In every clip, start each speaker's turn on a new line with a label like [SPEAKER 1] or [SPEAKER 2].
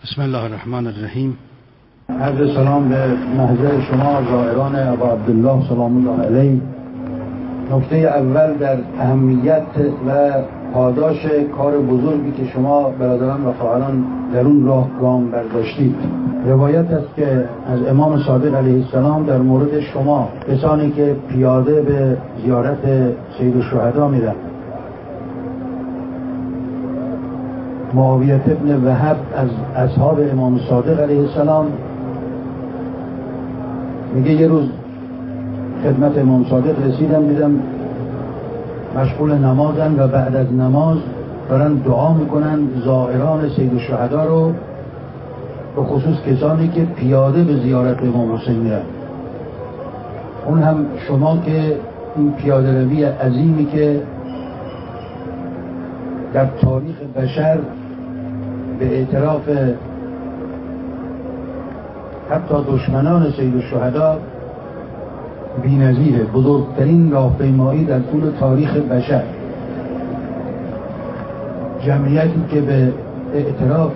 [SPEAKER 1] بسم الله الرحمن الرحیم.
[SPEAKER 2] عرض سلام به محضر شما زائران ابا عبدالله سلام الله علیه. نکته اول در اهمیت و پاداش کار بزرگی که شما برادران و خواهران در اون راه گام برداشتید. روایت است که از امام صادق علیه السلام در مورد شما کسانی که پیاده به زیارت سید الشهدا میرن، معاویه ابن وهب از اصحاب امام صادق علیه السلام میگه یه روز خدمت امام صادق رسیدم، دیدم مشغول نمازن و بعد از نماز دارن دعا میکنن زائران سید الشهدا رو، به خصوص کسانی که پیاده به زیارت امام حسین میرن. اون هم شما که این پیاده روی عظیمی که در تاریخ بشر به اعتراف حتی دشمنان سید الشهدا بی‌نظیره، بزرگترین راهپیمایی در طول تاریخ بشر. جمعیتی که به اعتراف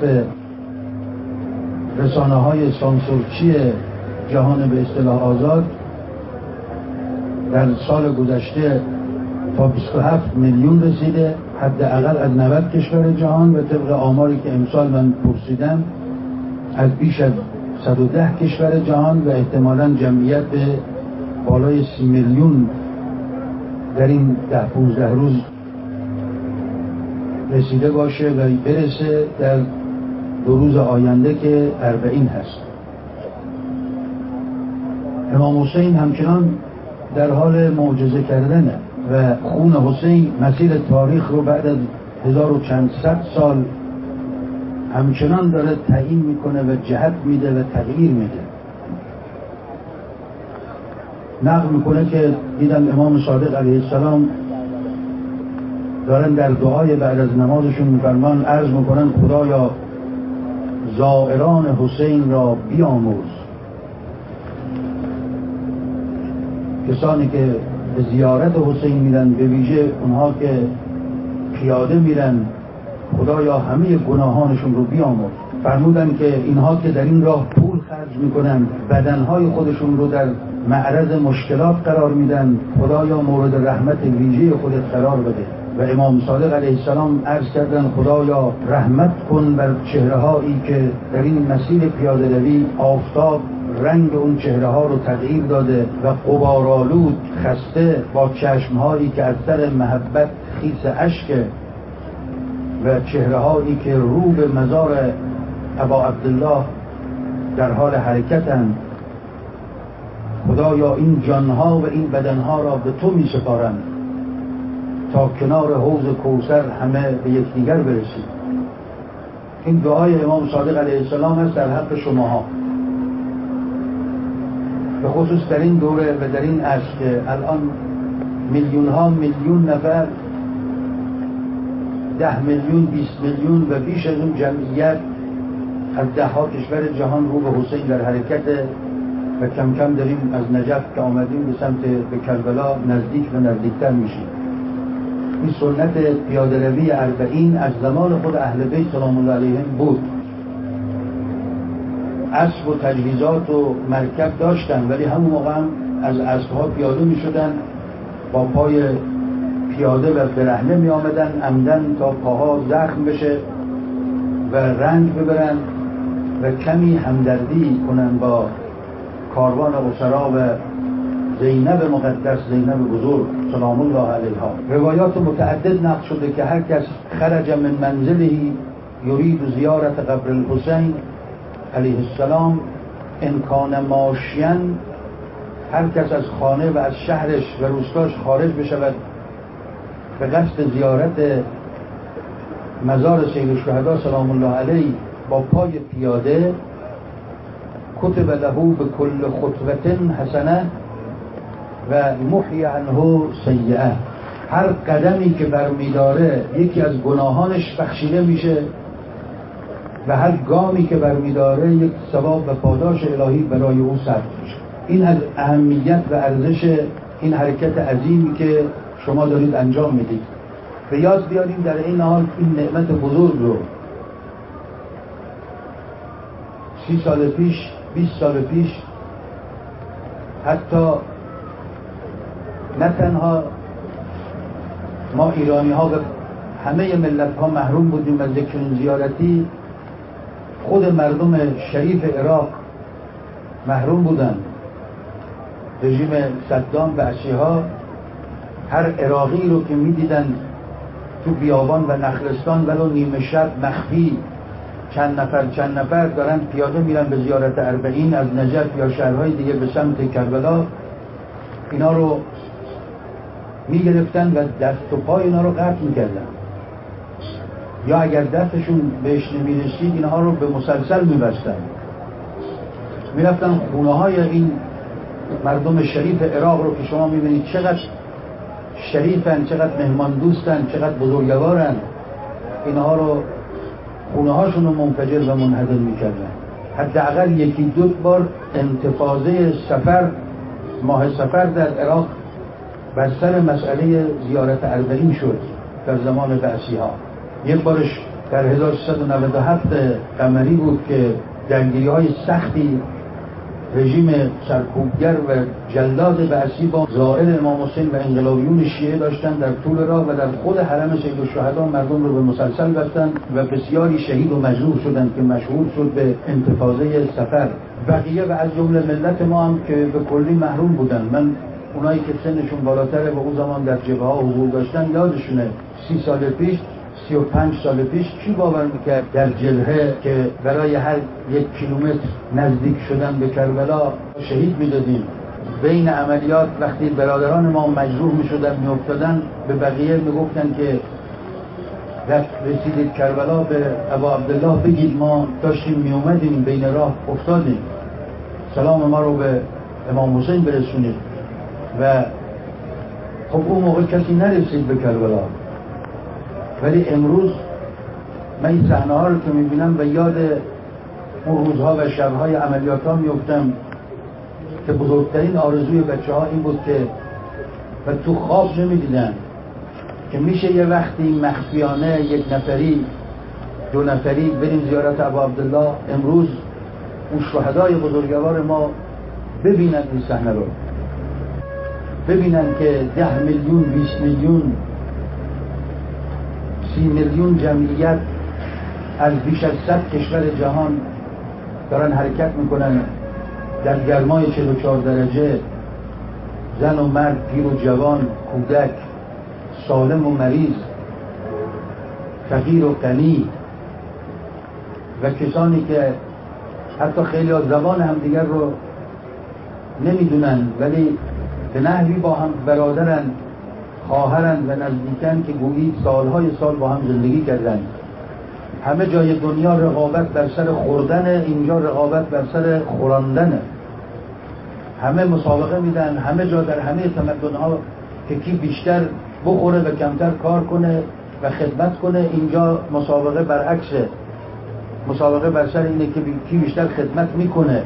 [SPEAKER 2] رسانه‌های سانسورچی جهان به اصطلاح آزاد در سال گذشته تا 27 میلیون رسیده، حداقل از 90 کشور جهان، و طبق آماری که امسال من پرسیدم از بیش از 110 کشور جهان و احتمالاً جمعیت به بالای 30 میلیون در این 10-15 روز رسیده باشه و برسه در 2 روز آینده که 40 هست. امام حسین همچنان در حال معجزه کردنه و خون حسین مسیر تاریخ رو بعد از 1400 سال همچنان داره تعیین میکنه و جهت میده و تغییر میده. نقل میکنه که دیدم امام صادق علیه السلام دارن در دعای بعد از نمازشون میفرمان، عرض میکنن خدایا زائران حسین را بیاموز. کسانی که به زیارت حسین میرن، به ویژه اونها که پیاده میرن، خدایا همه گناهانشون رو بیامرز. فرمودن که اینها که در این راه پول خرج میکنن، بدنهای خودشون رو در معرض مشکلات قرار میدن، خدایا مورد رحمت ویژه خودت قرار بده. و امام صادق علیه السلام عرض کردن خدایا رحمت کن بر چهره‌هایی که در این مسیر پیاده روی آفتاب رنگ اون چهره ها رو تغییر داده و غبارآلود خسته با چشمهایی که از سر محبت خیس اشک و چهره هایی که رو به مزار ابا عبدالله در حال حرکتند. خدایا این جانها و این بدنها را به تو می سپارند تا کنار حوض کوثر همه به یکدیگر برسید. این دعای امام صادق علیه السلام است در حق شماها، به خصوص در این دوره و در این عصر که الان میلیون نفر، 10 میلیون 20 میلیون و بیش از اون جمعیت از 10 کشور جهان رو به حسین در حرکت و کم کم داریم از نجف که آمدیم به سمت به کربلا نزدیک و نزدیکتر میشیم. این سنت پیاده روی 40 از زمان خود اهل بیت سلام الله علیهم بود. اسب و تجهیزات و مرکب داشتن، ولی همون موقع هم از اسبها پیاده می شدن، با پای پیاده و برهنه می آمدن، عمدن تا پاها زخم بشه و رنج ببرن و کمی همدردی کنن با کاروان اسرا و زینب مقدس، زینب بزرگ سلام الله علیها. روایات متعدد نقل شده که هر کس خرج من منزله یرید زیارت قبر الحسین علیه السلام ان کان ماشیاً، هر کس از خانه و از شهرش و روستاش خارج بشود به قصد زیارت مزار سید الشهدا سلام الله علیه با پای پیاده، کتب له به کل خطوة حسنه و محی عنه سیئه. هر قدمی که برمیداره یکی از گناهانش بخشیده میشه و هر گامی که برمیداره یک ثواب و پاداش الهی برای او صرف میشه. این از اهمیت و ارزش این حرکت عظیمی که شما دارید انجام میدید. به یاد بیاریم در این حال این نعمت بزرگ رو 30 سال پیش، 20 سال پیش، حتی نه تنها ما ایرانی ها و همه ملت ها محروم بودیم از یک چنین زیارتی، خود مردم شریف عراق محروم بودن. رژیم صدام و اشیها هر عراقی رو که میدیدن تو بیابان و نخلستان ولو نیمه شب مخفی چند نفر دارن پیاده میرن به زیارت اربعین از نجف یا شهرهای دیگه به سمت کربلا، اینا رو میگرفتن و دست و پای اینا رو قطع میکردن، یا اگر دستشون بهش نمیرسید اینها رو به مسلسل میبستن، میرفتن خونه های این مردم شریف عراق رو که شما میبینید چقدر شریفن، چقدر مهمان دوستن، چقدر بزرگوارن، اینها رو خونه هاشون رو منفجر و منهدم میکردن. حداقل یکی دو بار انتفاضه سفر، ماه سفر در عراق بر سر مسئله زیارت اربعین شد در زمان بعثی ها. یک بارش در 1397 قمری بود که درگیری های سختی رژیم سرکوبگر و جلاد بعثی با زائر امام حسین و انقلابیون شیعه داشتن در طول راه و در خود حرم سید الشهدا مردم رو به مسلسل بستن و بسیاری شهید و مجروح شدند که مشهور شد به انتفاضه سفر. بقیه و از جمله ملت ما هم که به کلی محروم بودن. من اونایی که سنشون بالاتره و اون زمان در جبهه ها حضور داشتن یادشونه 30 سال پیش 35 سال پیش کی باور میکرد در جبهه که برای هر 1 کیلومتر نزدیک شدن به کربلا شهید میدادیم. بین عملیات وقتی برادران ما مجروح میشدن میافتادن به بقیه میگفتن که رسیدید کربلا به ابا عبدالله بگید ما داشتیم میومدیم بین راه افتادیم، سلام ما رو به امام حسین برسونید. و خب اون موقع کسی نرسید به کربلا، ولی امروز من این صحنه ها رو که میبینم و یاد اون روزها و شبهای عملیات ها میفتم که بزرگترین آرزوی بچه ها این بود که و تو خواب نمیدیدن که میشه یه وقتی مخفیانه 1 نفری 2 نفری بریم زیارت ابا عبدالله. امروز اون شهدای بزرگوار ما ببینن این صحنه رو، ببینن که 10 میلیون 20 میلیون 30 میلیون جمعیت از بیش از 100 کشور جهان دارن حرکت میکنن در گرمای 44 درجه، زن و مرد، پیر و جوان، کودک، سالم و مریض، فقیر و غنی و کسانی که حتی خیلی از زبان همدیگر رو نمیدونن ولی به نحوی با هم برادرن، خواهرن و نزدیکن که گویی سالهای سال با هم زندگی کردن. همه جای دنیا رقابت بر سر خوردن، اینجا رقابت بر سر خوراندنه. همه مسابقه میدن، همه جا در همه تمدن‌ها که کی بیشتر بخوره و کمتر کار کنه و خدمت کنه. اینجا مسابقه برعکسه، مسابقه بر سر اینه که کی بیشتر خدمت میکنه،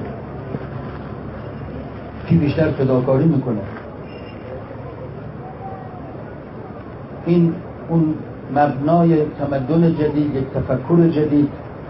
[SPEAKER 2] کی بیشتر فداکاری میکنه. این اون مبنای تمدن جدید، یک تفکر جدید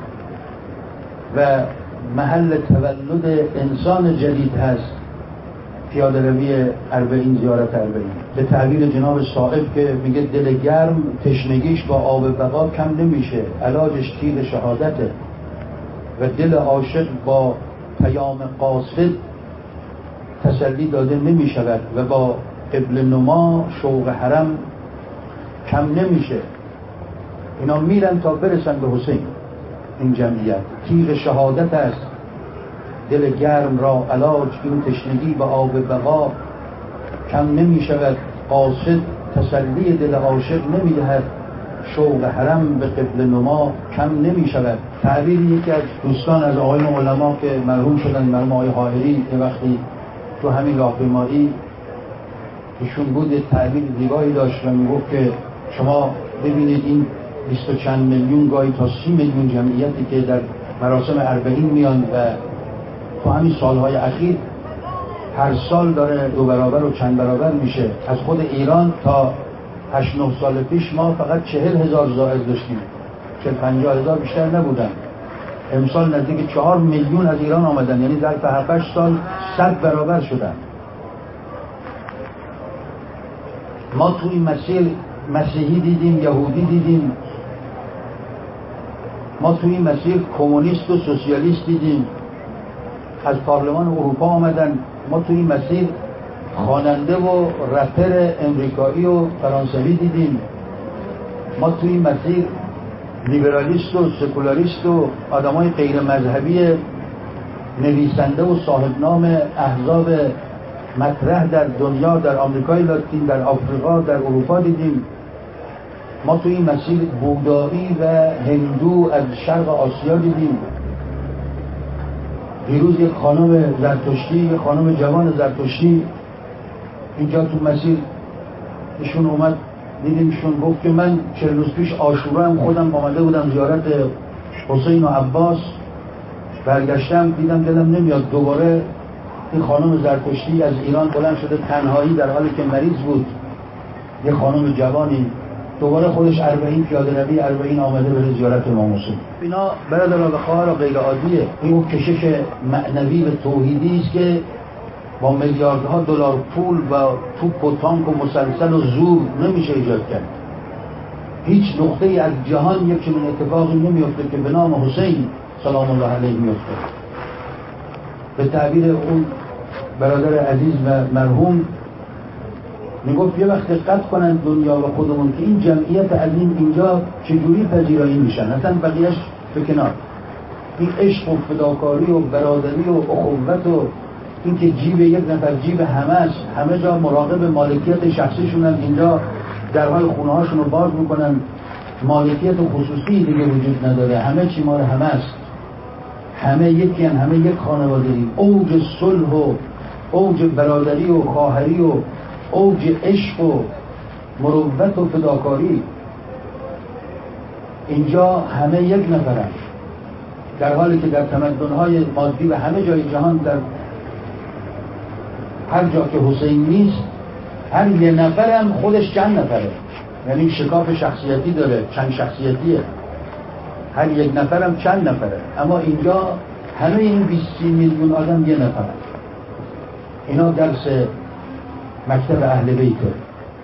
[SPEAKER 2] و محل تولد انسان جدید هست. پیاده روی اربعین، زیارت اربعین، به تعبیر جناب صاحب که میگه دل گرم تشنگیش با آب بقا کم نمیشه، علاجش تیغ شهادته و دل عاشق با پیام قاصد تسلی داده نمیشود و با قبل نما شوق حرم کم نمیشه. اینا میرن تا برسن به حسین. این جمعیت تیغ شهادت است، دل گرم را علاج این تشنگی به آب بقا کم نمی شود. قاصد تسلی دل عاشق نمی دهد، شوق حرم به قبل نما کم نمی شود. تعبیر یکی از دوستان از آقایون علما که مرحوم شدن، مرحوم آقای حائری، که وقتی تو همین راهپیمایی ایشون بود تعبیر زیبایی داشت و میگفت که شما ببینید این 20 و چند میلیون گاهی تا 30 میلیون جمعیتی که در مراسم اربعین میان و تو همین سالهای اخیر هر سال داره 2 برابر و چند برابر میشه. از خود ایران تا 8-9 سال پیش ما فقط 40,000 زائر داشتیم، 40-50,000 بیشتر نبودن. امسال نزدیک 4 میلیون از ایران آمدن، یعنی ظرف 7-8 سال 100 برابر شدن. ما تو این مسیر مسیحی دیدیم، یهودی دیدیم، ما تو این مسیر کمونیست و سوسیالیست دیدیم، از پارلمان اروپا آمدن. ما تو این مسیر خواننده و رپر امریکایی و فرانسوی دیدیم. ما تو این مسیر لیبرالیست و سکولاریست و آدمای غیر مذهبی نویسنده و صاحب نام احزاب مطرح در دنیا، در آمریکای لاتین، در آفریقا، در اروپا دیدیم. ما تو این مسیر بودایی و هندو از شرق آسیا دیدیم. دیروز یک خانم زرتشتی، یک خانم جوان زرتشتی اینجا تو مسیر ایشون اومد، دیدیمشون، گفت که من 40 روز پیش عاشورا هم خودم آمده بودم زیارت حسین و عباس، برگشتم دیدم دلم نمیاد دوباره. این خانم زرتشتی از ایران بلند شده تنهایی در حالی که مریض بود، یه خانم جوانی، دوباره خودش 40 پیاده روی 40 آمده به زیارت امام حسین. اینا برادران و خواهران غیر عادیه. این کشش معنوی و توحیدی است که با میلیاردها دلار پول و توپ و تانک و مسلسل و زور نمیشه ایجاد کرد. هیچ نقطه از جهان یک چنین اتفاقی نمیفته که به نام حسین سلام الله علیه میفته. به تعبیر اون برادر عزیز و مرحوم میگفت یه وقت دقت کنن دنیا و خودمون که این جمعیت عظیم اینجا چجوری پذیرایی میشن، اصلا بقیهش به کنار. این عشق و فداکاری و برادری و اخوت و این که جیب یک نفر جیب همه است، همه جا مراقب مالکیت شخصیشونن، اینجا درهای خونه هاشون رو باز میکنن، مالکیت خصوصی دیگه وجود نداره، همه چی مال همه است، همه یکی هن، همه یک خانوادگی. اوج صلح و اوج برادری و خواهری و اوج عشق و مروت و فداکاری، اینجا همه یک نفرن، در حالی که در تمدن‌های مادی و همه جای جهان در هر جا که حسین نیست هر یه نفرم خودش چند نفره، یعنی شکاف شخصیتی داره، چند شخصیتیه، هر یک نفرم چند نفره. اما اینجا همه این 20 میلیون آدم یه نفرن. اینا درس مکتب اهل بیته.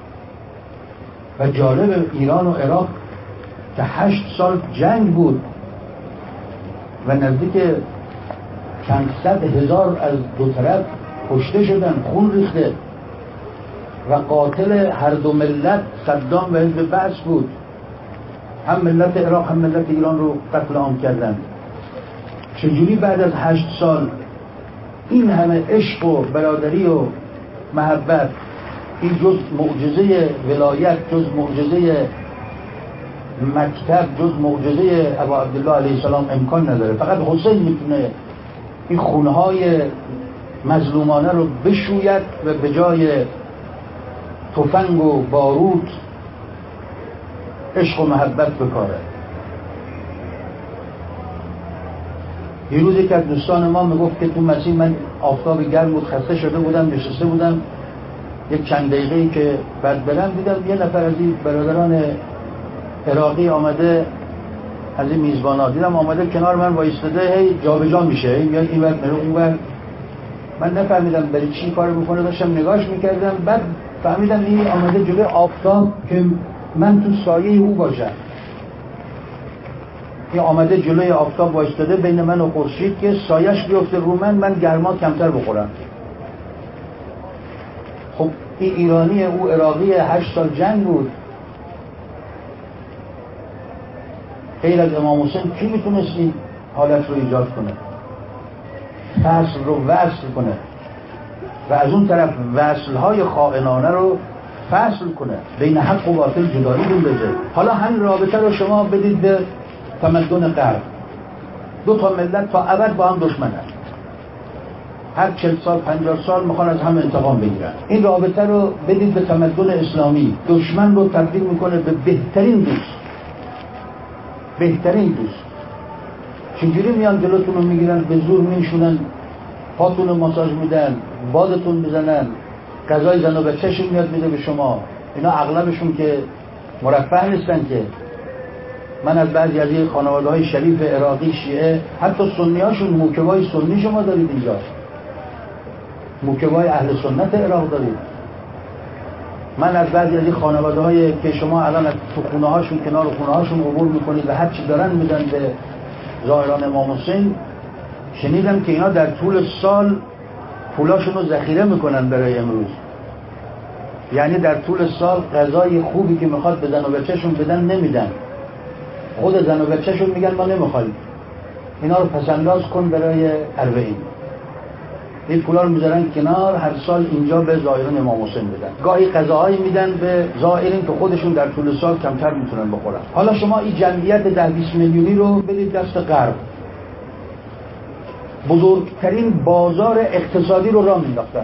[SPEAKER 2] و جالب ایران و عراق که 8 سال جنگ بود و نزدیک چند صد هزار از دو طرف کشته شدن، خون ریخته و قاتل هر دو ملت صدام و حزب بعث بود. هم ملت عراق هم ملت ایران رو قتل عام کردن. چجوری بعد از 8 سال این همه عشق و برادری و محبت، این جز معجزه ولایت، جز معجزه مکتب، جز معجزه ابا عبدالله علیه السلام امکان نداره. فقط حسین میتونه این خونهای مظلومانه رو بشوید و به جای تفنگ و بارود عشق و محبت بکاره. یه روز یک از دوستان ما میگفت که تو مسیح من آفتاب گرم بود، خسته شده بودم، نشسته بودم، یک چند دقیقه‌ای که بعد برم دیدم یه نفر از این برادران عراقی آمده، از این میزبانا دیدم آمده کنار من وایستاده، هی جابجا میشه، هی میاد این ور میره اون ور. من نفهمیدم برای چی کار میکنه، داشتم نگاهش میکردم، بعد فهمیدم این آمده جلوی آفتاب که من تو سایه او باشم. این آمده جلوی آفتاب وایستاده بین من و خورشید که سایش بیفته رو من گرما کمتر بخورم. خب این ایرانی، او عراقی، 8 سال جنگ بود. غیر از امام حسین کی میتونست این حالت رو ایجاد کنه، فصل رو وصل کنه و از اون طرف وصلهای خائنانه رو فصل کنه، بین حق و باطل جدایی بندازه. حالا همین رابطه رو شما بدید به تمدن غرب. 2 تا ملت تا ابد با هم دشمنن، هر 40 سال 50 سال میخوان از هم انتقام بگیرن. این رابطه رو بدید به تمدن اسلامی، دشمن رو تبدیل میکنه به بهترین دوست. بهترین دوست. چجوری میان جلوتون رو میگیرن، به زور میشونن، پاتون رو ماساژ میدن، بادتون میزنن، غذای زن و بچه‌شون میاد میده به شما. اینا اغلبشون که مرفه نیستن که من از بعضی از این خانواده‌های شریف عراقی شیعه، حتی سنی‌هاشون، موکبای سنی شما دارید اینجا، موکبای اهل سنت عراق دارید. من از بعضی از این خانواده‌های که شما الان تو خونه‌هاشون، کنار خونه‌هاشون عبور می‌کنید و هر چی دارن میدن به زائران امام حسین، شنیدم که اینا در طول سال پولاشون رو ذخیره میکنن برای امروز. یعنی در طول سال غذای خوبی که میخواد به زن و بچه‌شون بدن نمیدن، خود زن و بچه‌شون میگن ما نمیخوایم، اینا رو پسنداز کن برای اربعین. این پولا رو میذارن کنار، هر سال اینجا به زائران امام حسین بدن. گاهی غذاهایی میدن به زائرین که خودشون در طول سال کمتر میتونن بخورن. حالا شما این جمعیت 10-20 میلیونی رو بدید دست غرب، بزرگترین بازار اقتصادی رو راه مینداختن.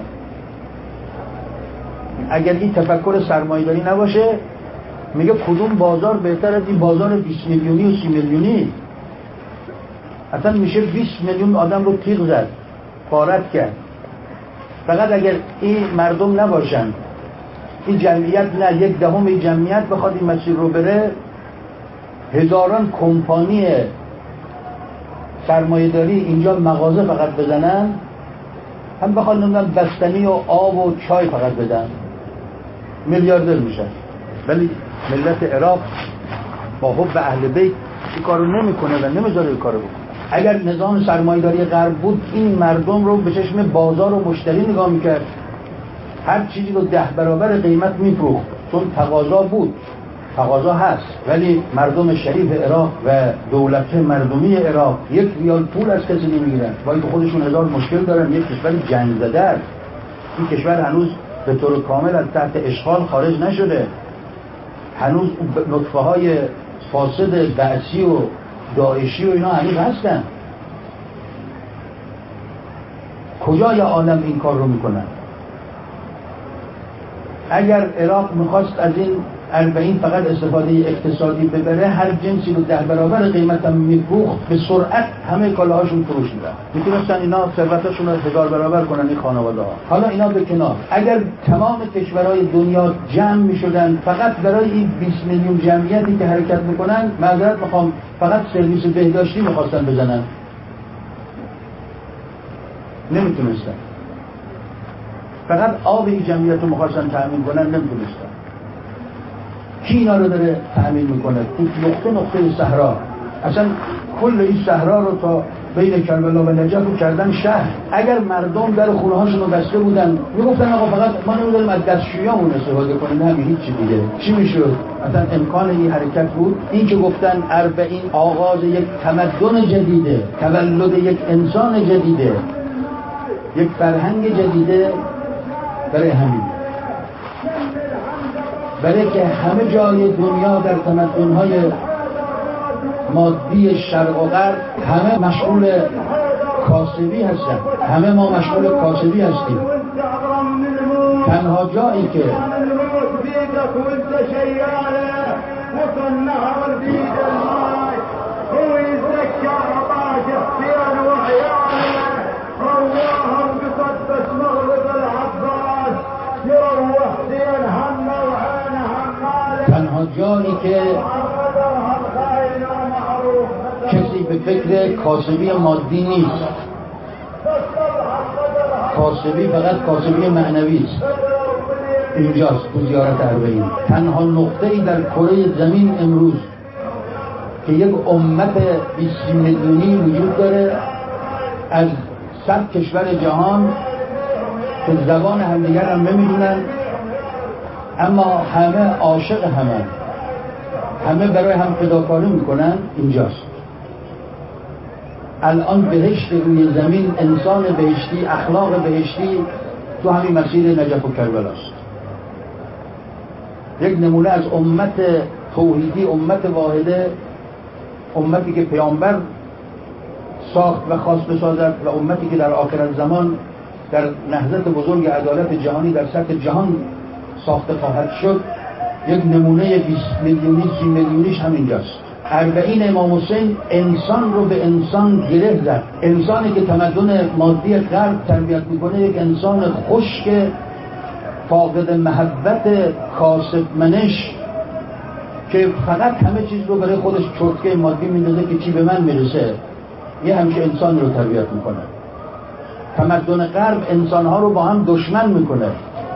[SPEAKER 2] اگر این تفکر سرمایه‌داری نباشه، میگه کدوم بازار بهتر از این بازار 20 میلیونی و 30 میلیونی؟ اصلا میشه 20 میلیون آدم رو تیغ زد، غارت کرد. فقط اگر این مردم نباشن، این جمعیت نه 1/10 این جمعیت بخواد این مسیر رو بره، هزاران کمپانی سرمایه‌داری اینجا مغازه فقط بزنن، هم بخواد نمیدونم بستنی و آب و چای فقط بدن، میلیاردر میشن. ولی ملت عراق با حب اهل بیت این کارو نمیکنه و نمیذاره این کارو بکنه. اگر نظام سرمایه‌داری غرب بود، این مردم رو به چشم بازار و مشتری نگاه میکرد، هر چیزی رو 10 برابر قیمت میفروخت، چون تقاضا بود، تقاضا هست. ولی مردم شریف عراق و دولت مردمی عراق 1 ریال پول از کسی نمیگیرن، با اینکه خودشون هزار مشکل دارن. یک کشور جنگ زده است، این کشور هنوز به طور کامل از تحت اشغال خارج نشده، هنوز نطفه های فاسد بعثی و داعشی و اینا هنوز هستن. کجای عالم این کار رو میکنن؟ اگر عراق میخواست از این 40 فقط استفاده اقتصادی ببره، هر جنسی رو 10 برابر قیمت هم میفروخت، به سرعت همه کالاهاشون فروش میدن. میتونستن اینا ثروتشون رو 1000 برابر کنن این خانواده ها. حالا اینا به کنار، اگر تمام کشورهای دنیا جمع میشدن فقط برای این 20 میلیون جمعیتی که حرکت میکنن، معذرت میخوام، فقط سرویس بهداشتی میخواستن بزنن، نمیتونستن. فقط آب این جمعیت رو میخواستن تأمین کنن، نمیتونستن. کی اینا رو داره تأمین میکنه؟ نقطه صحرا، اصلا کل این صحرا رو تا بین کربلا و نجف رو کردن شهر. اگر مردم در خونه هاشون رو بسته بودن، میگفتن آقا فقط ما نمیدونیم از دستشویامون استفاده کنیم، همین هیچ چی دیگه. چی میشد؟ اصلا امکان این حرکت بود. این که گفتن 40 آغاز یک تمدن جدیده، تولد یک انسان جدیده، یک فرهنگ جدیده، برای همین، برای که همه جای دنیا در تمدن‌های مادی شرق و غرب همه مشغول کاسبی هستن، همه ما مشغول کاسبی هستیم. تنها جایی که کسی به فکر کاسبی مادی نیست، کاسبی فقط کاسبی معنوی است، اینجاست تو زیارت 40. تنها نقطه‌ای در کره زمین امروز که یک امت 20 میلیونی وجود داره از 100 کشور جهان که زبان همدیگر هم نمیدونن، اما همه عاشق همه برای هم فداکاری میکنن، اینجاست. الان بهشت روی زمین، انسان بهشتی، اخلاق بهشتی تو همین مسیر نجف و کربلاست. یک نمونه از امت توحیدی، امت واحده، امتی که پیامبر ساخت و خواست بسازد و امتی که در آخر زمان در نهضت بزرگ عدالت جهانی در سطح جهان ساخته خواهد شد. یک نمونه 20 میلیونی 30 میلیونیش همینجاست. 40 امام حسین انسان رو به انسان گره زد. انسانی که تمدن مادی غرب تربیت میکنه یک انسان خشک، فاقد محبت، کاسب منش، که فقط همه چیز رو برای خودش چرتکه مادی میندازه که چی به من میرسه، یه همچه انسان رو تربیت میکنه. تمدن غرب انسانها رو با هم دشمن میکنه.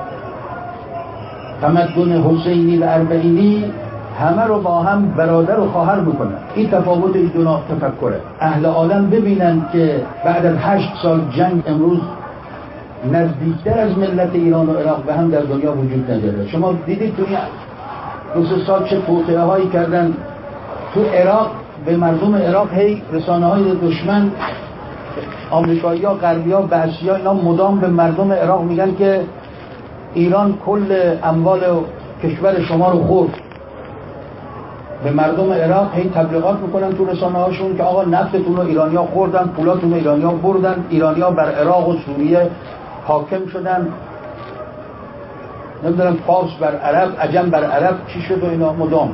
[SPEAKER 2] تمدن حسینی و اربعینی همه رو با هم برادر و خواهر میکنه. این تفاوت این دو نوع تفکره. اهل عالم ببینن که بعد از 8 سال جنگ امروز نزدیکتر از ملت ایران و عراق به هم در دنیا وجود نداره. شما دیدید تو این 2 سال چه توطئه هایی کردن تو عراق به مردم عراق. هی رسانه های دشمن آمریکایی ها، غربی ها، بعثی ها، اینا مدام به مردم عراق میگن که ایران کل اموال کشور شما رو خورد. به مردم عراق هی تبلیغات میکنن تو رسانه هاشون که آقا نفتتون رو ایرانیا خوردن، پولاتون رو ایرانیا بردن، ایرانیا بر عراق و سوریه حاکم شدن، نمیدونم فارس بر عرب، عجم بر عرب چی شد و اینا مدام.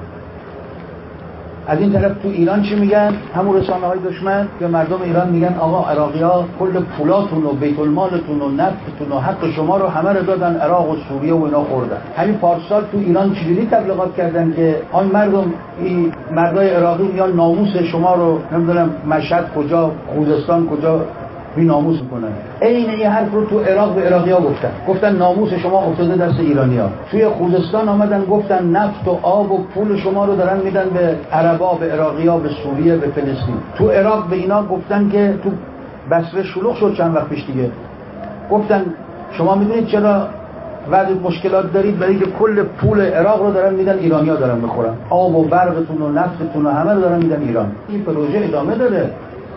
[SPEAKER 2] از این طرف تو ایران چی میگن؟ همون رسانه های دشمن به مردم ایران میگن آقا عراقی‌ها کل پولاتون و بیت المالتون و نفتتون و حق شما رو همه رو دادن عراق و سوریه و اینا خوردن. همین پارسال تو ایران چجوری تبلیغات کردن که آی مردم، این مردای عراقی میان ناموس شما رو نمیدونم مشهد کجا، خوزستان کجا بی ناموس میکنن. عین این حرف رو تو عراق به عراقی‌ها گفتن ناموس شما افتاده دست ایرانی‌ها. توی خوزستان آمدن گفتن نفت و آب و پول شما رو دارن میدن به عربا، به عراقی‌ها، به سوریه، به فلسطین. تو عراق به اینا گفتن که تو بصره شلوغ شد چند وقت پیش دیگه، گفتن شما میدونید چرا وضع مشکلات دارید؟ برای که کل پول عراق رو دارن میدن ایرانی‌ها دارن میخورن، آب و برقتون و نفتتون و همه رو دارن میدن ایران. این پروژه ادامه داره.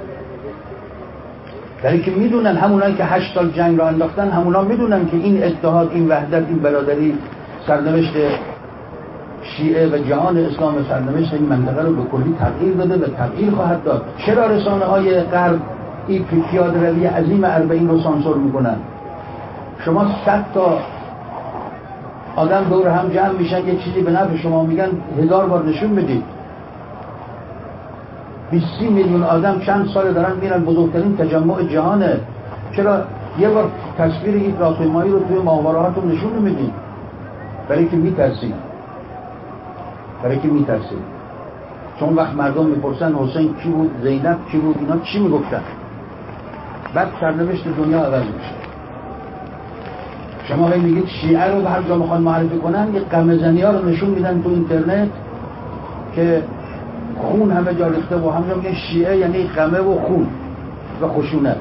[SPEAKER 2] برای که میدونن همونایی که 8 سال جنگ را انداختن، همونا میدونن که این اتحاد، این وحدت، این برادری سرنوشت شیعه و جهان اسلام، سرنوشت این منطقه رو به کلی تغییر داده و تغییر خواهد داد. چرا رسانه های غرب این پیاده روی عظیم اربعین رو سانسور میکنن؟ شما 100 تا آدم دور هم جمع میشن یه چیزی به نفع شما میگن، 1000 بار نشون بدید. 20 میلیون آدم چند سال دارن میرن، بزرگترین تجمع جهانه. چرا یه بار تصویر یک راهپیمایی رو توی ماهوارهاتون نشون نمیدین؟ برای که میترسید. چون وقت مردم میپرسن حسین کی بود، زینب کی بود، اینا چی میگفتن؟ بعد سرنوشت دنیا عوض میشه. شما میگید شیعه رو به هر جا میخوان معرفی کنن، یه قمه‌زنی ها رو نشون میدن تو اینترنت که خون همه جا ریخته و همه جا میگن شیعه یعنی قمه و خون و خشونت.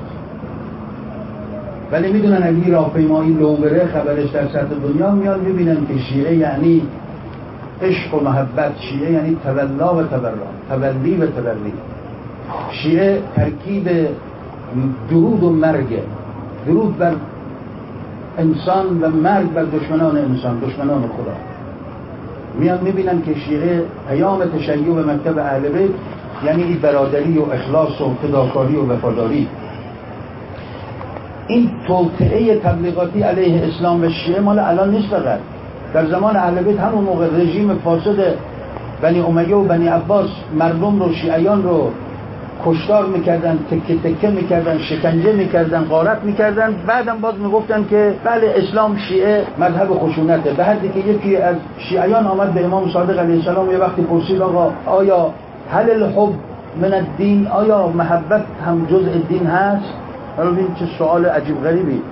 [SPEAKER 2] ولی میدونن اگه راهپیمایی لو بره خبرش در سطح دنیا میان، میبینن که شیعه یعنی عشق و محبت، شیعه یعنی تولا و تولی و تبری. شیعه ترکیب درود و مرگ، درود بر انسان و مرگ بر دشمنان انسان، دشمنان خدا. میان میبینن که شیعه پیام تشیع و مکتب اهل بیت یعنی برادری و اخلاص و فداکاری و وفاداری. این توطئه تبلیغاتی علیه اسلام و شیعه مال الان نیست، فقط در زمان اهل بیت همون موقع رژیم فاسد بنی امیه و بنی عباس مردم رو، شیعیان رو کشتار میکردن، تکه تکه میکردن، شکنجه میکردن، غارت میکردن. بعدم باز میگفتن که بله اسلام شیعه مذهب خشونته. به حدی که یکی از شیعیان آمد به امام صادق علیه السلام یه وقتی پرسید آقا آیا هل الحب من الدین، آیا محبت هم جزء دین هست؟ ببین چه سوال عجیب غریبی.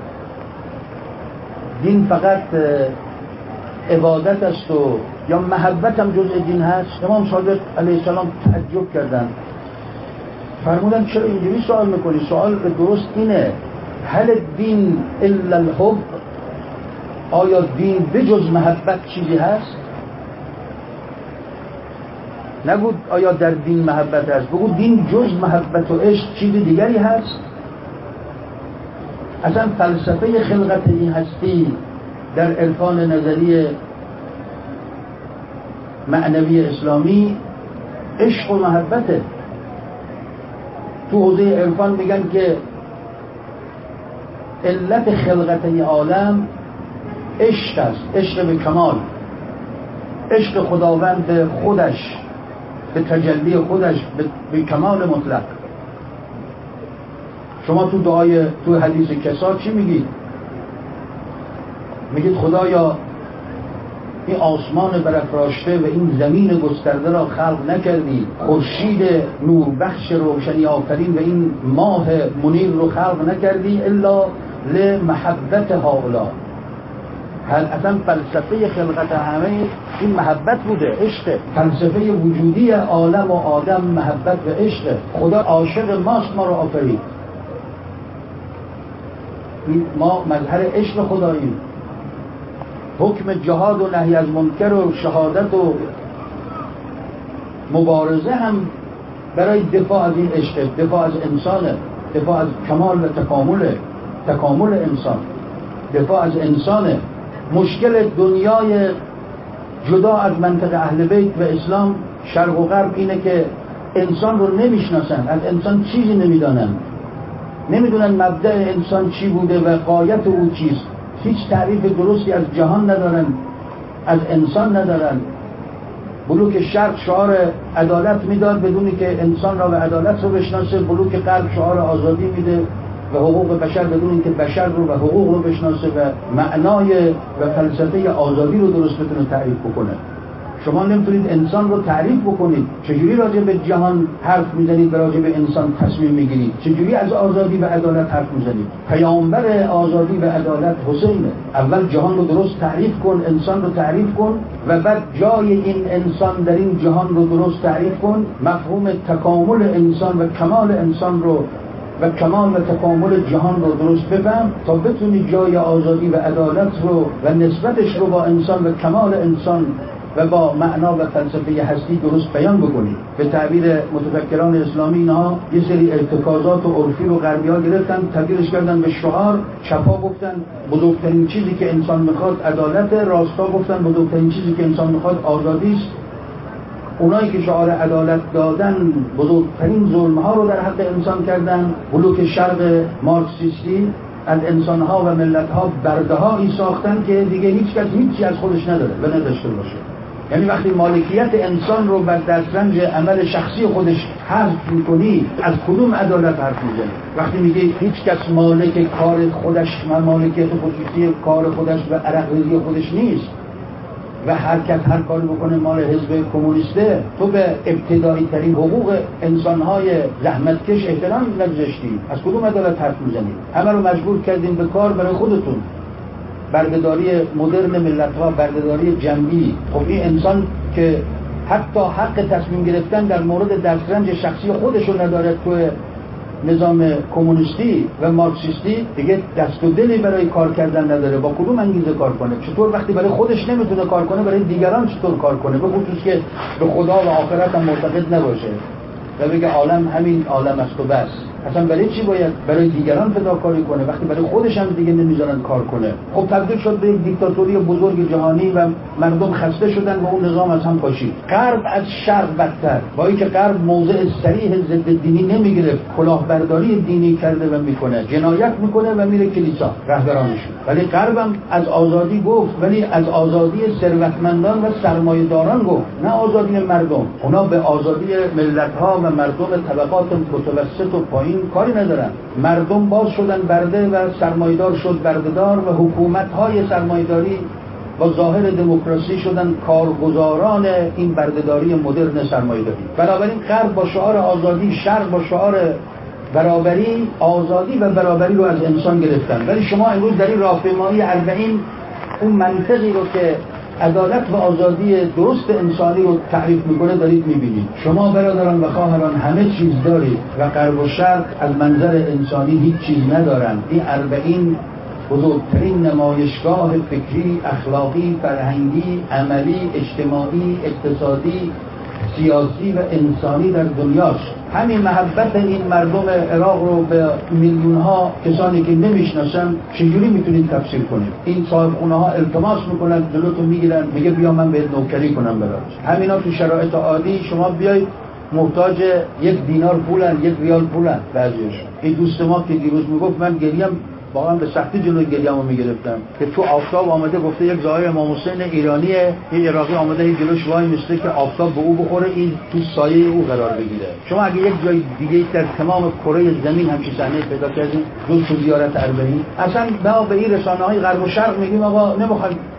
[SPEAKER 2] دین فقط عبادت است و یا محبت هم جزء دین هست؟ امام صادق علیه السلام تعجب کردن، فرمودن چرا اینجوری سوال میکنی؟ سوال درست اینه، هل الدین الا الحب، آیا دین بجز محبت چیزی هست؟ نگو آیا در دین محبت هست، بگو دین جز محبت و عشق چیز دیگری هست؟ اصلا فلسفه خلقت این هستی در عرفان نظری معنوی اسلامی عشق و محبته. تو حوزه عرفان میگن که علت خلقت این عالم عشق است، عشق به کمال، عشق خداوند به خودش، به تجلی خودش، به کمال مطلق. شما تو دعای تو حدیث کسا چی میگید؟ میگید خدایا این آسمان برافراشته و این زمین گسترده را خلق نکردی، خورشید نوربخش روشنی آفرین و این ماه منیر رو خلق نکردی الا لمحبت هؤلاء. اصلا فلسفه خلقت همه این محبت بوده، عشق. فلسفه وجودی عالم و آدم محبت و عشق. خدا عاشق ماست، ما رو آفرید. ما مظهر عشق خداییم. حکم جهاد و نهی از منکر و شهادت و مبارزه هم برای دفاع از این عشق، دفاع از انسانه، دفاع از کمال و تکامل انسان، دفاع از انسانه. مشکل دنیای جدا از منطق اهل بیت و اسلام شرق و غرب اینه که انسان رو نمیشناسن، از انسان چیزی نمیدونن مبدأ انسان چی بوده و غایت او چیست. هیچ تعریف درستی از جهان ندارن، از انسان ندارن. بلوک شرق شعار عدالت میداد بدونی که انسان را و عدالت رو بشناسه، بلوک غرب شعار آزادی میده و حقوق بشر بدون اینکه بشر رو و حقوق رو بشناسه و معنای و فلسفه آزادی رو درست بتونه تعریف بکنه. شما نمیتونید انسان رو تعریف بکنید. چجوری راجع به جهان حرف میزنید و راجع به انسان تصمیم میگیرید؟ چجوری از آزادی و عدالت حرف میزنید؟ پیامبر آزادی و عدالت حسینه. اول جهان رو درست تعریف کن، انسان رو تعریف کن و بعد جای این انسان در این جهان رو درست تعریف کن. مفهوم تکامل انسان و کمال انسان رو و کمال و تکامل جهان رو درست بفهم تا بتونی جای آزادی و عدالت رو و نسبتش رو با انسان و کمال انسان و با معنا و فلسفه هستی درست بیان بکنید. به تعبیر متفکران اسلامی اینها یه سری ارتکازات و عرفی رو غربی‌ها گرفتن، تبدیلش کردن به شعار. چپا گفتن بزرگترین چیزی که انسان میخواد عدالت، راستا گفتن بزرگترین چیزی که انسان میخواد آزادی است. اونایی که شعار عدالت دادن بزرگترین ظلم‌ها رو در حق انسان کردن. بلوک شرق مارکسیستی از انسان‌ها و ملت‌ها برده‌هایی ساختن که دیگه هیچ کس هیچی از خودش نداره و نداشته باشه. یعنی وقتی مالکیت انسان رو بر دسترنج عمل شخصی خودش حذف می‌کنی، از کدوم عدالت حرف می‌زنی؟ وقتی میگی هیچ کس مالک کار خودش و مالکیت خصوصی کار خودش و عرق‌ریزی خودش نیست و هر کس هر کاری بکنه مال حزب کمونیسته، تو به ابتدایی ترین حقوق انسان‌های زحمتکش احترام نگذاشتی. از کدوم عدالت حرف می‌زنی؟ همه رو مجبور کردین به کار برای خودتون. بردهداری مدرن ملت‌ها، بردهداری جنبی. خب این انسان که حتی حق تصمیم گرفتن در مورد دسترنج شخصی خودش رو نداره تو نظام کمونیستی و مارکسیستی، دیگه دست و دلی برای کار کردن نداره. با کدوم انگیزه کار کنه؟ چطور وقتی برای خودش نمیتونه کار کنه برای دیگران چطور کار کنه؟ به خصوص که به خدا و آخرت هم معتقد نباشه و بگه عالم همین عالم است و بس. اصلا برای چی باید برای دیگران فداکاری کنه وقتی برای خودش هم دیگه نمیذارن کار کنه؟ خب تبدیل شد به یک دیکتاتوری بزرگ جهانی و مردم خسته شدن و اون نظام از هم پاشید. غرب از شرق بدتر، با اینکه غرب موضع صریح ضد دینی نمیگرفت، کلاهبرداری دینی کرده و میکنه، جنایت میکنه و میره کلیسا رهبرانشون. ولی غرب هم از آزادی گفت، ولی از آزادی ثروتمندان و سرمایه‌داران گفت، نه آزادی مردم. اونا به آزادی ملت‌ها و مردم طبقات متوسط و پایین کاری ندارن. مردم باز شدن برده و سرمایه‌دار شد بردهدار و حکومت‌های سرمایه‌داری با ظاهر دموکراسی شدن کارگزاران این بردهداری مدرن سرمایه‌داری. بنابراین غرب با شعار آزادی، شرق با شعار برابری، آزادی و برابری رو از انسان گرفتن. ولی شما امروز در این راهپیمایی 40 اون منطقی رو که عدالت و آزادی درست انسانی رو تعریف میکنه دارید میبینید. شما برادران و خواهران همه چیز دارید و غرب و شرق از منظر انسانی هیچ چیز ندارند. این 40 بزرگترین نمایشگاه فکری، اخلاقی، فرهنگی، عملی، اجتماعی، اقتصادی، سیاسی و انسانی در دنیاست. همین محبت این مردم عراق رو به میلیون‌ها کسانی که نمیشناسن چجوری میتونید تفسیر کنید؟ این صاحب خونه ها التماس میکنن، جلوتون میگیرن، میگه بیا من بهت نوکری کنم برات. همینا تو شرایط عادی شما بیاید محتاج 1 دینار پولن، 1 ریال پولن بعضیشون. این دوست ما که دیروز میگفت من گریم واقعا به سختی جلوی گریه‌مو میگرفتم که تو آفتاب آمده گفته یک ظاهر امام حسین ایرانیه، یه عراقی آمده این جلوش وای میسته که آفتاب به او بخوره، این تو سایه او قرار بگیره. شما اگه یک جای دیگه در تمام کره زمین همچین صحنه پیدا کردین جز تو زیارت 40 اصلا ما به این رسانه‌های غرب و شرق میگیم آقا نمیخوایم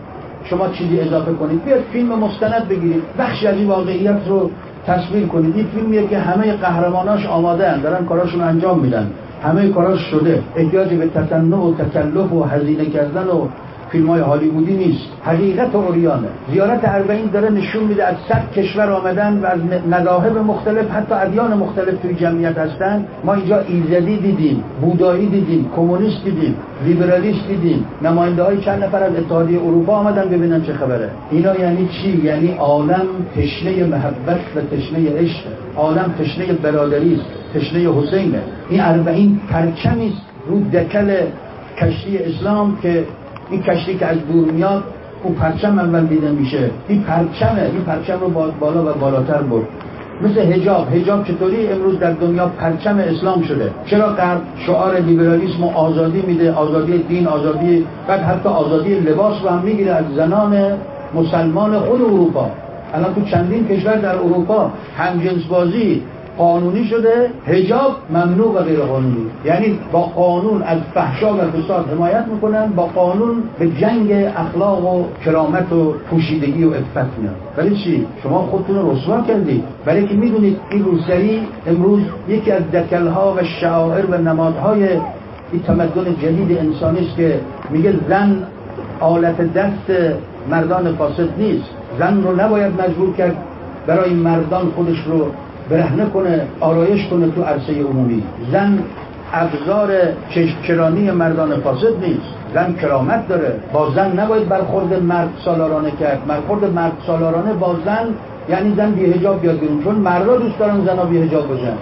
[SPEAKER 2] شما چیزی اضافه کنید. بیاد فیلم مستند بگیرید، بخشی از این واقعیت رو تصویر کنید. این فیلمیه که همه قهرماناش آماده اند، دارن کاراشون انجام میدن، همه کاراش شده، احتیاجی به تصنع و تکلف و هزینه کردن و فیلم‌های هالیوودی نیست. حقیقت اوریانه. زیارت 40 داره نشون میده از 100 کشور آمدن و از مذاهب مختلف، حتی ادیان مختلف توی جمعیت هستن. ما اینجا ایزدی دیدیم، بودایی دیدیم، کمونیست دیدیم، لیبرالیست دیدیم، نماینده‌های چند نفر از اتحادیه اروپا آمدن ببینن چه خبره. اینا یعنی چی؟ یعنی عالم تشنه محبت و تشنه عشق، عالم تشنه برادری است، تشنه حسینه. این 40 پرچمی است رو دکل کشتی اسلام که این کشتی که از دور میاد اون پرچم اول دیده میشه. این پرچم رو بالا و بالاتر برد. مثل حجاب چطوری امروز در دنیا پرچم اسلام شده؟ چرا غرب شعار لیبرالیسم و آزادی میده، آزادی دین، آزادی، بعد حتی آزادی لباس رو هم میگیره از زنان مسلمان خود اروپا. الان تو چندین کشور در اروپا همجنسبازی قانونی شده، حجاب ممنوع و غیر قانونی. یعنی با قانون از فحشا و فساد حمایت میکنن، با قانون به جنگ اخلاق و کرامت و پوشیدگی و عفت میان. ولی چی؟ شما خودتون رو رسوا کردید. برای که میدونید این روسری امروز یکی از دکلها و شعائر و نمادهای این تمدن جدید انسانی است که میگه زن آلت دست مردان فاسد نیست. زن رو نباید مجبور کرد برای مردان خودش رو برهنه کنه، آرایش کنه تو عرصه عمومی. زن ابزار چشمچرانی مردان فاسد نیست. زن کرامت داره. با زن نباید برخورد مرد سالارانه کرد. برخورد مرد سالارانه با زن یعنی زن بی حجاب بیاد بیرون، چون مردا دوست دارن زنا بی حجاب باشن.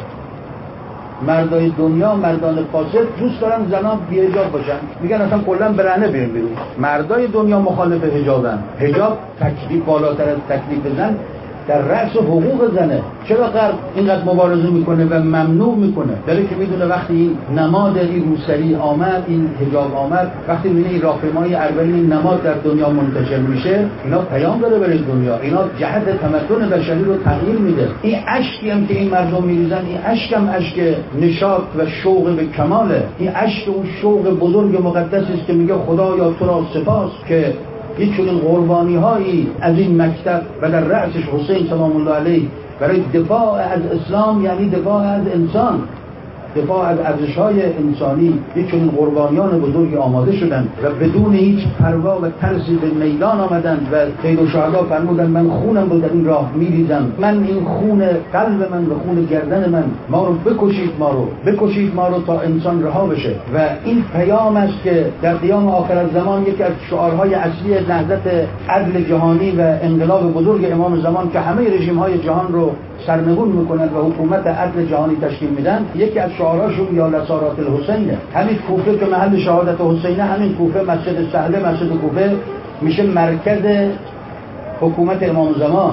[SPEAKER 2] مردای دنیا، مردان فاسد دوست دارن زنا بی حجاب باشن، میگن اصلا کلا برهنه بریم بیرون. مردای دنیا مخالف حجابن. حجاب تکلیف بالاتر از تکلیف زن در رأس حقوق زنه. چرا غرب اینقدر مبارزه میکنه و ممنوع میکنه؟ داره که میدونه وقتی این نماد این روسری آمد، این حجاب آمد، وقتی میبینه این راهپیمایی 40 نماد در دنیا منتشر میشه، اینا پیام داره برای دنیا، اینا جهت تمدن بشری رو تغییر میده. این اشکی هم که این مردم میریزن، این اشک هم اشک نشاط و شوق به کماله. این اشک اون شوق بزرگ مقدسی است که میگه خدایا تو را سپاس که یک چنین قربانی هایی از این مکتب و در رأسش حسین سلام الله علیه برای دفاع از اسلام، یعنی دفاع از انسان، دفاع از ارزش‌های انسانی، یک چنین قربانیان بزرگی آماده شدند و بدون هیچ پروا و ترسی به میدان آمدند و سید الشهدا فرمودند من خونم رو در این راه می‌ریزم، من این خون قلب من و خون گردن من، ما رو بکشید ما رو تا انسان رها بشه. و این پیام است که در قیام آخر الزمان یکی از شعارهای اصلی نهضت عدل جهانی و انقلاب بزرگ امام زمان که همه رژیم‌های جهان رو سرنگون میکنند و حکومت عدل جهانی تشکیل میدن، یکی از شعاراشون یا لسارات الحسینه. همین کوفه که محل شهادت حسینه، همین کوفه، مسجد سهله، مسجد کوفه میشه مرکز حکومت امام زمان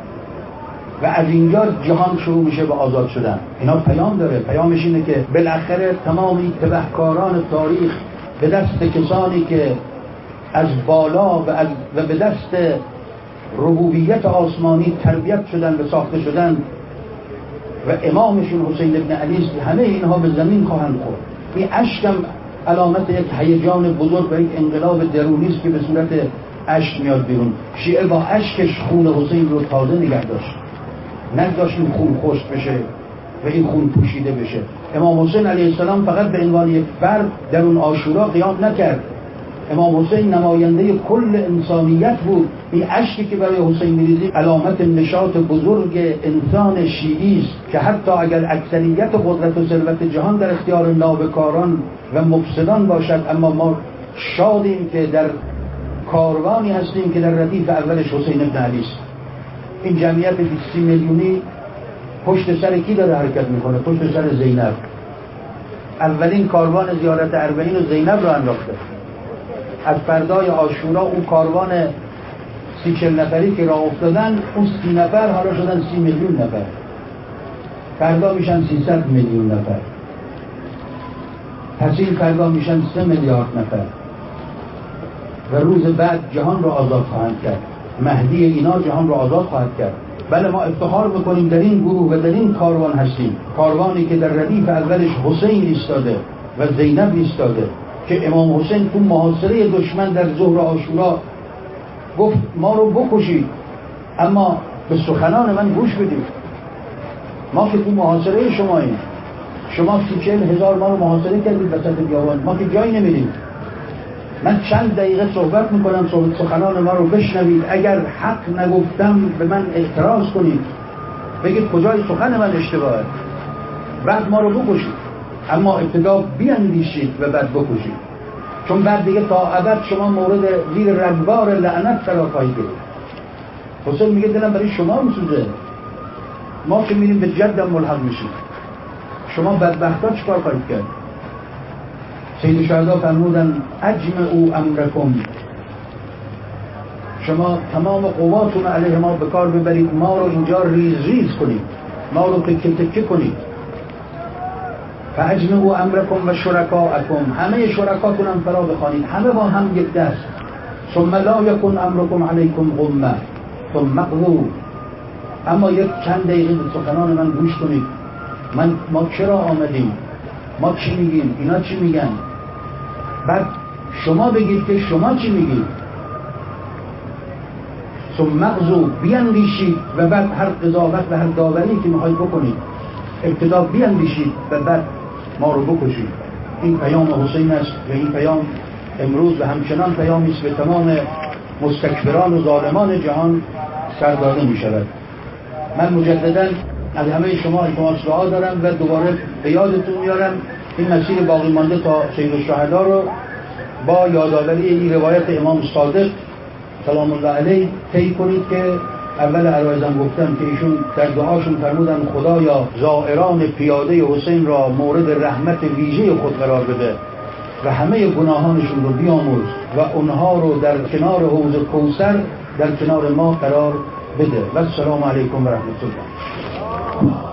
[SPEAKER 2] و از اینجا جهان شروع میشه به آزاد شدن. اینا پیام داره. پیامش اینه که بالاخره تمامی تبهکاران تاریخ به دست کسانی که از بالا و به دست ربوبیت آسمانی تربیت شدن و ساخته شدن و امامشون حسین ابن علی است، همه اینها به زمین خواهند خورد. این اشکم علامت یک هیجان بزرگ و یک انقلاب درونی است که به صورت اشک میاد بیرون. شیعه با اشکش خون حسین رو تازه نگه داشت، نگذاشت این خون خشک بشه و این خون پوشیده بشه. امام حسین علیه السلام فقط به عنوان یک فرد در اون عاشورا قیام نکرد. امام حسین نماینده کل انسانیت بود. این اشکی که برای حسین میریزی علامت نشاط بزرگ انسان شیعی است که حتی اگر اکثریت قدرت و ثروت جهان در اختیار نابکاران و مفسدان باشد، اما ما شادیم که در کاروانی هستیم که در ردیف اولش حسین ابن علی است. این جمعیت 20 میلیونی پشت سر کی داره حرکت میکنه؟ پشت سر زینب. اولین کاروان زیارت 40 و زینب رو انداخته. از فردای عاشورا اون کاروان 30-40 نفری که راه افتادن، اون 30 نفر حالا شدن 30 میلیون نفر، فردا میشن 300 میلیون نفر، پس این فردا میشن 3 میلیارد نفر و روز بعد جهان رو آزاد خواهند کرد. مهدی اینا جهان رو آزاد خواهد کرد. بله، ما افتخار میکنیم در این گروه و در این کاروان هستیم، کاروانی که در ردیف اولش حسین ایستاده و زینب ایستاده که امام حسین تو محاصره دشمن در ظهر عاشورا گفت ما رو بکشید اما به سخنان من گوش بدید. ما که تو محاصره شماییم، شما 40,000 ما رو محاصره کردید وسط بیابان، ما که جایی نمیریم. من چند دقیقه صحبت میکنم، سخنان ما رو بشنوید، اگر حق نگفتم به من اعتراض کنید، بگید کجای سخن من اشتباهه، بعد ما رو بکشید. اما ابتدا بیاندیشید و بعد بکشید، چون بعد دیگه تا ابد شما مورد زیر رگبار لعنت قرار خواهید گرفت. حسین میگه دلم برای شما میسوزه، ما که میریم به جدم ملحق میشیم، شما بدبختا چیکار خواهید کرد؟ سید الشهدا فرمودن اجمعوا امرکم، شما تمام قواتون علیه ما به کار ببرید، ما رو اینجا ریز ریز کنید، ما رو تکه تکه کنید. فاجمعوا امرکم و شرکاءکم، همه شرکاتون هم فرا بخوانید، همه با هم یک دست. ثم لا یکن امرکم علیکم غمه ثم اقضوا، اما یک چند دقیقه به سخنان من گوش کنید. ما چرا آمدیم، ما چی میگیم، اینا چی میگن، بعد شما بگید که شما چی میگید. ثم اقضوا، بیاندیشید و بعد هر قضاوت و هر داوری که میخواید بکنید ابتدا بیاندیشید و بعد ما رو بکشید. این پیام حسین است و این پیام امروز و همچنان پیامی است به تمام مستکبران و ظالمان جهان سرداده می شود. من مجددا از همه شما التماس دعا دارم و دوباره به یادتون میارم این مسیر باقی مانده تا سید الشهدا رو با یادآوری این روایت امام صادق سلام الله علیه طی کنید که اول عرایزم گفتم که ایشون در دعاشون فرمودن خدایا زائران پیاده حسین را مورد رحمت ویژه خود قرار بده و همه گناهانشون رو بیامرز و اونها رو در کنار حوض کوثر در کنار ما قرار بده. و السلام علیکم و رحمت الله.